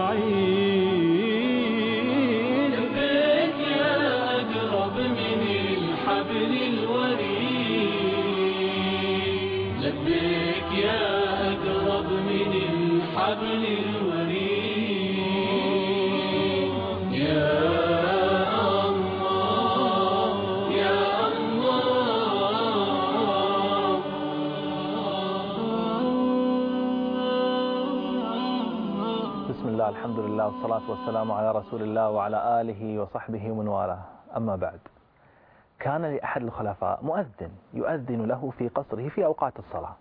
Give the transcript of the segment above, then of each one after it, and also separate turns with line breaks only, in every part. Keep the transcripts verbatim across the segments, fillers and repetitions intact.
بعيد، لبيك يا أقرب من الحبل الوريد، لبيك يا أقرب من الحبل الوريد. يا الله يا الله.
بسم الله، الحمد لله، والصلاة والسلام على رسول الله وعلى آله وصحبه ومن والاه. أما بعد، كان لأحد الخلفاء مؤذن يؤذن له في قصره في أوقات الصلاة،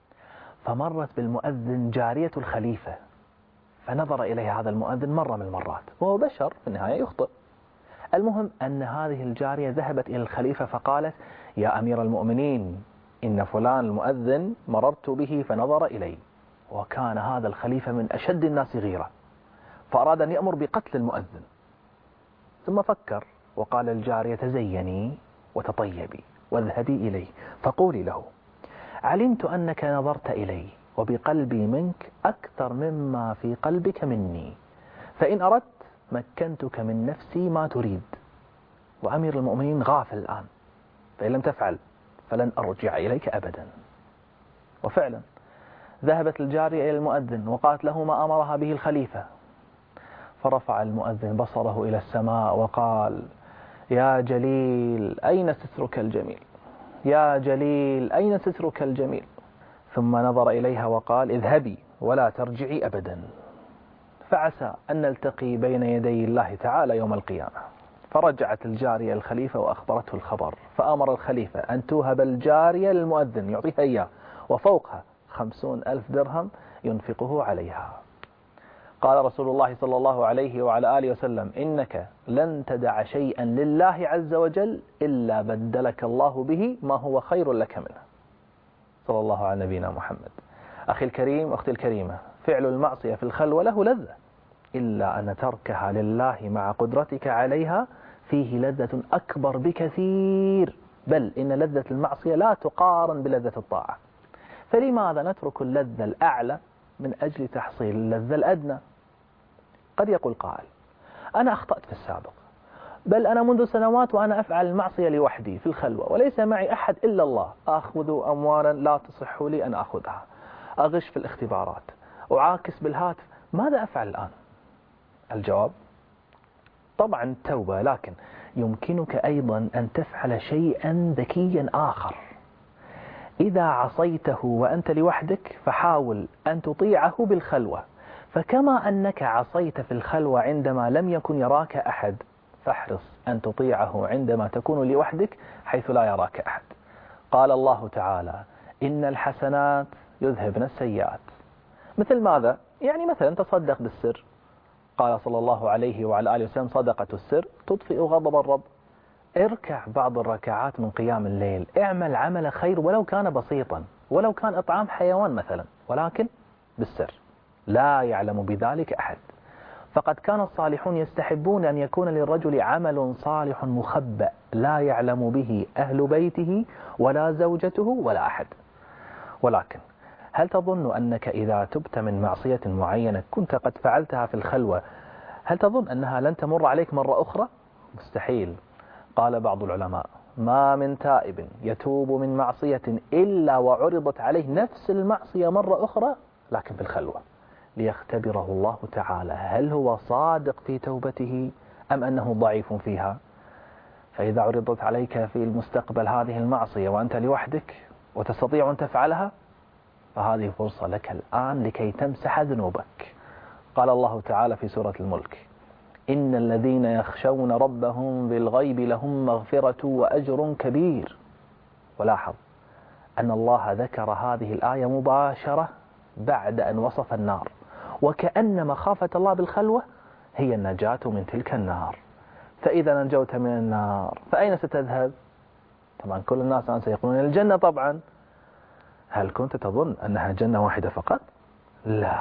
فمرت بالمؤذن جارية الخليفة، فنظر إليه هذا المؤذن مرة من المرات، وهو بشر في النهاية يخطئ. المهم أن هذه الجارية ذهبت إلى الخليفة فقالت: يا أمير المؤمنين، إن فلان المؤذن مررت به فنظر إلي. وكان هذا الخليفة من أشد الناس غيرة، فأراد أن يأمر بقتل المؤذن، ثم فكر وقال الجارية: تزيني وتطيبي واذهبي إليه فقولي له: علمت أنك نظرت إلي وبقلبي منك أكثر مما في قلبك مني، فإن أردت مكنتك من نفسي ما تريد، وأمير المؤمنين غافل الآن، فإن لم تفعل فلن أرجع إليك أبدا. وفعلا ذهبت الجارية إلى المؤذن وقالت له ما أمرها به الخليفة، فرفع المؤذن بصره إلى السماء وقال: يا جليل، أين سترك الجميل؟ يا جليل، أين سترك الجميل؟ ثم نظر إليها وقال: اذهبي ولا ترجعي أبدا، فعسى أن نلتقي بين يدي الله تعالى يوم القيامة. فرجعت الجارية الخليفة وأخبرته الخبر، فأمر الخليفة أن توهب الجارية للمؤذن يعطيها إياه، وفوقها خمسون ألف درهم ينفقه عليها. قال رسول الله صلى الله عليه وعلى آله وسلم: إنك لن تدع شيئا لله عز وجل إلا بدلك الله به ما هو خير لك منه. صلى الله على نبينا محمد. أخي الكريم، أختي الكريمة، فعل المعصية في الخلوة له لذة، إلا أن تركها لله مع قدرتك عليها فيه لذة أكبر بكثير، بل إن لذة المعصية لا تقارن بلذة الطاعة. فلماذا نترك اللذة الأعلى من أجل تحصيل اللذة الأدنى؟ قد يقول قائل: أنا أخطأت في السابق، بل أنا منذ سنوات وأنا أفعل المعصية لوحدي في الخلوة وليس معي أحد إلا الله، أخذ أموالا لا تصح لي أن أخذها، أغش في الاختبارات، أعاكس بالهاتف، ماذا أفعل الآن؟ الجواب: طبعا التوبة، لكن يمكنك أيضا أن تفعل شيئا ذكيا آخر. إذا عصيته وأنت لوحدك فحاول أن تطيعه بالخلوة، فكما أنك عصيت في الخلوة عندما لم يكن يراك أحد، فاحرص أن تطيعه عندما تكون لوحدك حيث لا يراك أحد. قال الله تعالى: إن الحسنات يذهبن السيئات. مثل ماذا؟ يعني مثلا تصدق بالسر، قال صلى الله عليه وعلى آله وسلم: صدقة السر تطفئ غضب الرب. اركع بعض الركعات من قيام الليل، اعمل عمل خير ولو كان بسيطا، ولو كان إطعام حيوان مثلا، ولكن بالسر، لا يعلم بذلك أحد. فقد كان الصالحون يستحبون أن يكون للرجل عمل صالح مخبأ لا يعلم به أهل بيته ولا زوجته ولا أحد. ولكن هل تظن أنك إذا تبت من معصية معينة كنت قد فعلتها في الخلوة، هل تظن أنها لن تمر عليك مرة أخرى؟ مستحيل. قال بعض العلماء: ما من تائب يتوب من معصية إلا وعرضت عليه نفس المعصية مرة أخرى، لكن في الخلوة، ليختبره الله تعالى هل هو صادق في توبته أم أنه ضعيف فيها. فإذا عرضت عليك في المستقبل هذه المعصية وأنت لوحدك وتستطيع أن تفعلها، فهذه فرصة لك الآن لكي تمسح ذنوبك. قال الله تعالى في سورة الملك: إن الذين يخشون ربهم بالغيب لهم مغفرة وأجر كبير. ولاحظ أن الله ذكر هذه الآية مباشرة بعد أن وصف النار، وكأن مخافة الله بالخلوة هي النجاة من تلك النار. فإذا نجوت من النار فأين ستذهب؟ طبعا كل الناس الآن سيقولون الجنة طبعا. هل كنت تظن أنها جنة واحدة فقط؟ لا،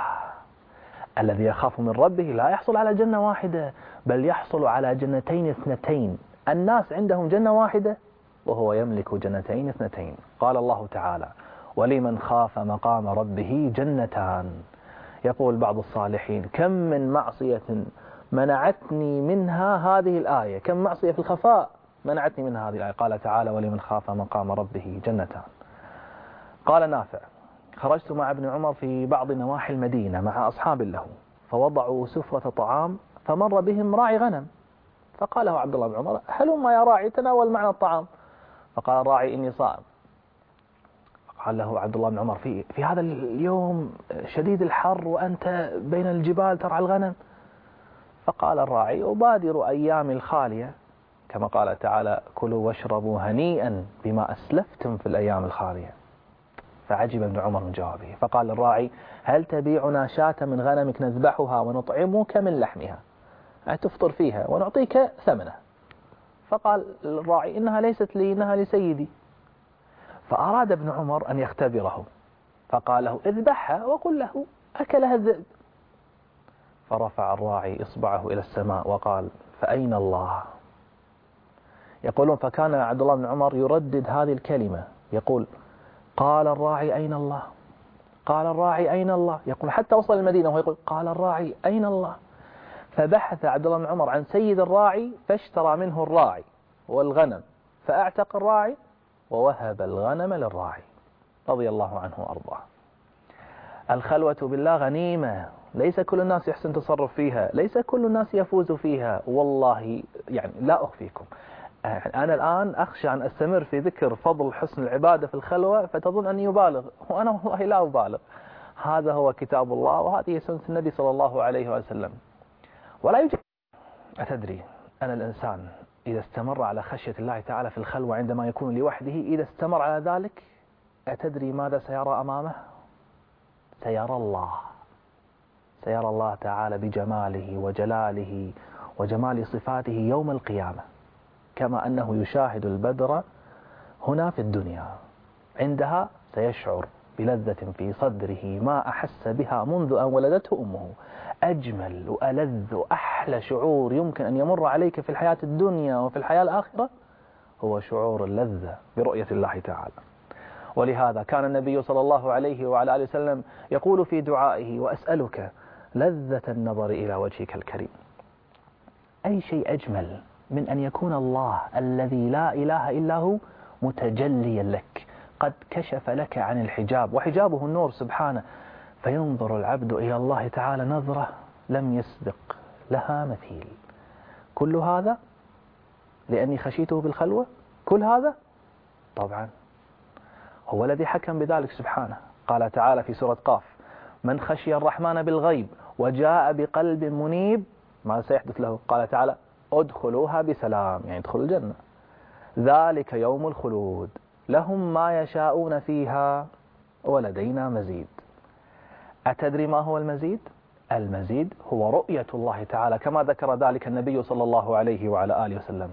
الذي يخاف من ربه لا يحصل على جنة واحدة، بل يحصل على جنتين اثنتين. الناس عندهم جنة واحدة وهو يملك جنتين اثنتين. قال الله تعالى: ولمن خاف مقام ربه جنتان، يقول بعض الصالحين: كم من معصية منعتني منها هذه الآية، كم معصية في الخفاء منعتني منها هذه الآية. قال تعالى: ولمن خاف مقام ربه جنتان. قال نافع: خرجت مع ابن عمر في بعض نواحي المدينة مع أصحاب له، فوضعوا سفرة طعام، فمر بهم راعي غنم، فقال له عبد الله بن عمر: هلما يا راعي تناول معنا الطعام. فقال الراعي: إني صائم. قال له عبد الله بن عمر: في, في هذا اليوم شديد الحر وأنت بين الجبال ترعى الغنم؟ فقال الراعي: أبادر أيامي الخالية، كما قال تعالى: كلوا واشربوا هنيئا بما أسلفتم في الأيام الخالية. فعجب ابن عمر من جوابه، فقال الراعي: هل تبيعنا شاة من غنمك نذبحها ونطعمك من لحمها، يعني تفطر فيها ونعطيك ثمنها؟ فقال الراعي: إنها ليست لي، إنها لسيدي. فأراد ابن عمر أن يختبره، فقال له: اذبحها وقل له أكلها الذئب. فرفع الراعي إصبعه إلى السماء وقال: فأين الله؟ يقولون فكان عبد الله بن عمر يردد هذه الكلمة، يقول: قال الراعي أين الله؟ قال الراعي أين الله؟ يقول حتى وصل المدينة وهو يقول: قال الراعي أين الله؟ فبحث عبد الله بن عمر عن سيد الراعي، فاشترى منه الراعي والغنم، فأعتق الراعي ووهب الغنم للراعي، رضي الله عنه وأرضاه. الخلوة بالله غنيمة، ليس كل الناس يحسن تصرف فيها، ليس كل الناس يفوز فيها. والله يعني لا أخفيكم، أنا الآن أخشى أن أستمر في ذكر فضل حسن العبادة في الخلوة فتظن أني أبالغ، وأنا والله لا أبالغ. هذا هو كتاب الله وهذه سنة النبي صلى الله عليه وسلم. ولا يوجد. أتدري أن الإنسان إذا استمر على خشية الله تعالى في الخلوة عندما يكون لوحده، إذا استمر على ذلك، أتدري ماذا سيرى أمامه؟ سيرى الله، سيرى الله تعالى بجماله وجلاله وجمال صفاته يوم القيامة، كما أنه يشاهد البدر هنا في الدنيا. عندها سيشعر بلذة في صدره ما أحس بها منذ أن ولدته أمه. أجمل وألذ وأحلى شعور يمكن أن يمر عليك في الحياة الدنيا وفي الحياة الآخرة هو شعور اللذة برؤية الله تعالى. ولهذا كان النبي صلى الله عليه وعلى آله وسلم يقول في دعائه: وأسألك لذة النظر إلى وجهك الكريم. أي شيء أجمل من أن يكون الله الذي لا إله إلا هو متجليا لك، قد كشف لك عن الحجاب، وحجابه النور سبحانه، فينظر العبد إلى الله تعالى نظرة لم يسبق لها مثيل. كل هذا لأني خشيته بالخلوة؟ كل هذا؟ طبعا هو الذي حكم بذلك سبحانه. قال تعالى في سورة قاف: من خشي الرحمن بالغيب وجاء بقلب منيب ما سيحدث له؟ قال تعالى: ادخلوها بسلام، يعني ادخلوا الجنة، ذلك يوم الخلود، لهم ما يشاءون فيها ولدينا مزيد. أتدري ما هو المزيد؟ المزيد هو رؤية الله تعالى، كما ذكر ذلك النبي صلى الله عليه وعلى آله وسلم.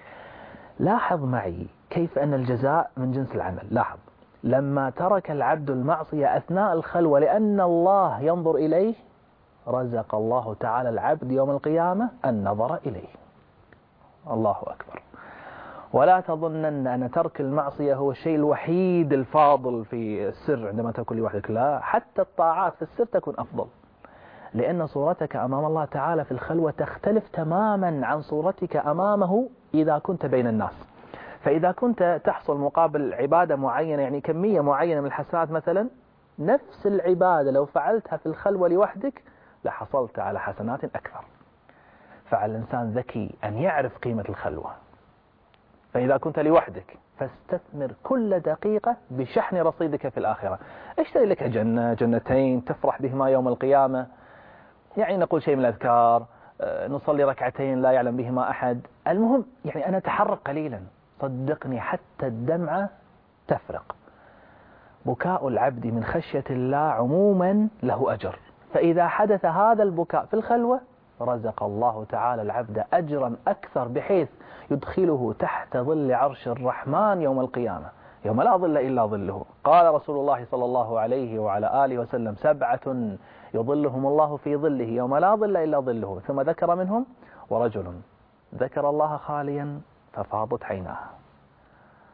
لاحظ معي كيف أن الجزاء من جنس العمل. لاحظ لما ترك العبد المعصية أثناء الخلوة لأن الله ينظر إليه، رزق الله تعالى العبد يوم القيامة النظر إليه. الله أكبر. ولا تظنن أن ترك المعصية هو الشيء الوحيد الفاضل في السر عندما تكون لوحدك، لا، حتى الطاعات في السر تكون أفضل، لأن صورتك أمام الله تعالى في الخلوة تختلف تماما عن صورتك أمامه إذا كنت بين الناس. فإذا كنت تحصل مقابل عبادة معينة، يعني كمية معينة من الحسنات مثلا، نفس العبادة لو فعلتها في الخلوة لوحدك لحصلت على حسنات أكثر. فعلى الإنسان ذكي أن يعرف قيمة الخلوة. فإذا كنت لوحدك فاستثمر كل دقيقة بشحن رصيدك في الآخرة. اشتري لك جنة جنتين تفرح بهما يوم القيامة، يعني نقول شيء من الأذكار، نصلي ركعتين لا يعلم بهما أحد. المهم يعني أنا أتحرك قليلا، صدقني حتى الدمعة تفرق. بكاء العبد من خشية الله عموما له أجر، فإذا حدث هذا البكاء في الخلوة رزق الله تعالى العبد أجرا أكثر، بحيث يدخله تحت ظل عرش الرحمن يوم القيامة، يوم لا ظل إلا ظله. قال رسول الله صلى الله عليه وعلى آله وسلم: سبعة يظلهم الله في ظله يوم لا ظل إلا ظله، ثم ذكر منهم: ورجل ذكر الله خاليا ففاضت عيناه.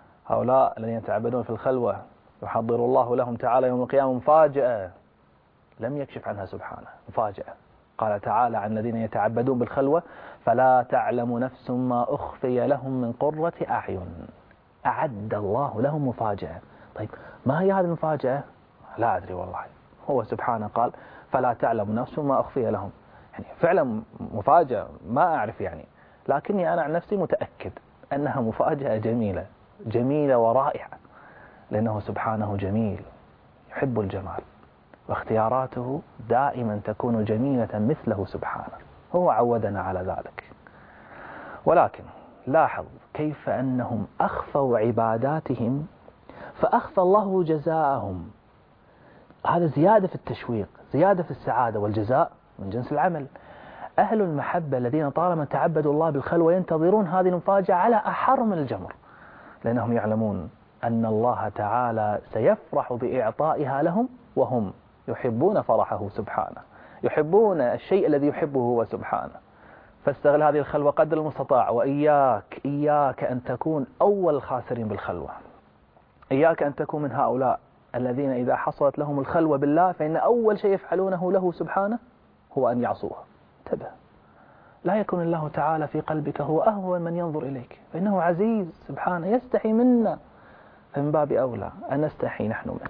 هؤلاء الذين يتعبدون في الخلوة يحضر الله لهم تعالى يوم القيامة مفاجأة، لم يكشف عنها سبحانه. مفاجأة. قال تعالى عن الذين يتعبدون بالخلوة فلا تعلم نفس ما أخفي لهم من قرة أعين. أعد الله لهم مفاجأة. طيب ما هي هذه المفاجأة؟ لا أدري والله. هو سبحانه قال فلا تعلم نفس ما أخفي لهم، يعني فعلا مفاجأة ما أعرف يعني، لكني أنا عن نفسي متأكد أنها مفاجأة جميلة جميلة ورائعة، لأنه سبحانه جميل يحب الجمال، واختياراته دائما تكون جميلة مثله سبحانه، هو عودنا على ذلك. ولكن لاحظ كيف أنهم أخفوا عباداتهم فأخفى الله جزاءهم. هذا زيادة في التشويق، زيادة في السعادة، والجزاء من جنس العمل. أهل المحبة الذين طالما تعبدوا الله بالخلوة ينتظرون هذه المفاجأة على أحر من الجمر، لأنهم يعلمون أن الله تعالى سيفرح بإعطائها لهم، وهم يحبون فرحه سبحانه، يحبون الشيء الذي يحبه هو سبحانه. فاستغل هذه الخلوة قدر المستطاع، وإياك إياك أن تكون أول الخاسرين بالخلوة. إياك أن تكون من هؤلاء الذين إذا حصلت لهم الخلوة بالله فإن أول شيء يفعلونه له سبحانه هو أن يعصوه. انتبه، لا يكون الله تعالى في قلبك هو أهون من ينظر إليك، فإنه عزيز سبحانه يستحي منا، فمن باب أولى أن نستحي نحن منه.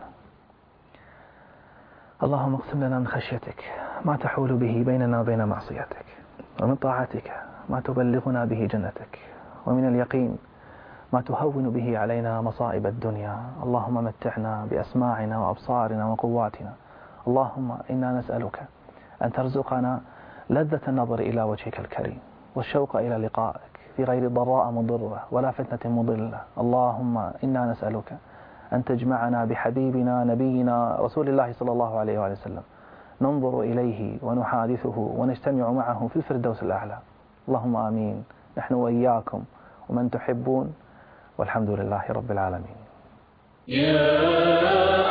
اللهم اقسم لنا من خشيتك ما تحول به بيننا وبين معصيتك، ومن طاعتك ما تبلغنا به جنتك، ومن اليقين ما تهون به علينا مصائب الدنيا. اللهم متعنا بأسماعنا وأبصارنا وقواتنا. اللهم إنا نسألك أن ترزقنا لذة النظر إلى وجهك الكريم، والشوق إلى لقائك في غير ضراء مضرة ولا فتنة مضلة. اللهم إنا نسألك أن تجمعنا بحبيبنا نبينا رسول الله صلى الله عليه وآله وسلم، ننظر إليه ونحادثه ونجتمع معه في الفردوس الأعلى. اللهم آمين، نحن وإياكم ومن تحبون، والحمد لله رب العالمين.